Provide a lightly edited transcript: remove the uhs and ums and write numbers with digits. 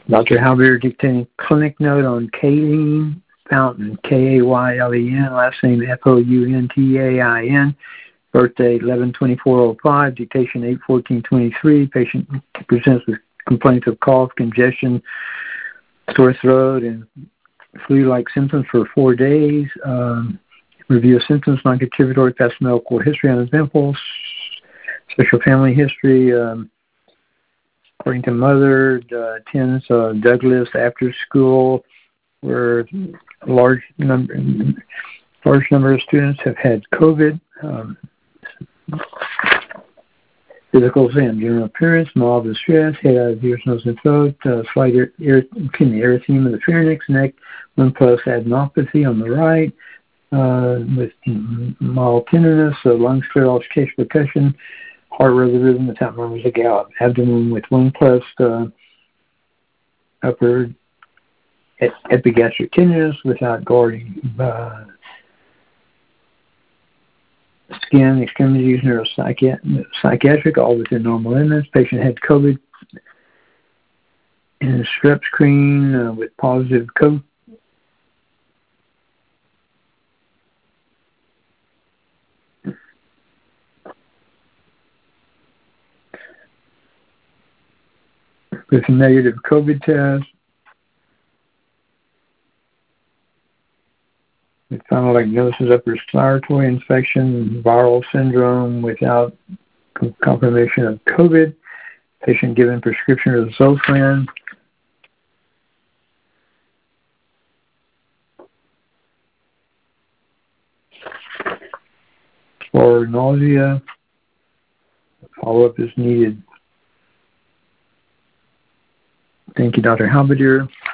Dr. Halbert dictating clinic note on Kayleen Fountain, Kaylen, last name Fountain, birthday 11/24/05, dictation 8/14/23. Patient presents with complaints of cough, congestion, sore throat, and flu-like symptoms for 4 days. Review of symptoms, non-contributory, past medical history, uneventful, special family history. According to mother, attends Douglas after school, where a large number of students have had COVID. Physical exam, general appearance, mild distress, head out of ears, nose, and throat, slight erythema of the pharynx, neck, 1+ adenopathy on the right, with mild tenderness, lungs clear, auscultation, percussion, heart rhythm, the top murmurs a gallop, abdomen with 1+ upper epigastric tenderness without guarding. Skin, extremities, neuropsychiatric, all within normal limits. Patient had COVID and strep screen with positive COVID. With a negative COVID test. With final diagnosis of respiratory infection, viral syndrome without confirmation of COVID. Patient given prescription of Zofran. For nausea, follow-up is needed. Thank you, Dr. Halbert.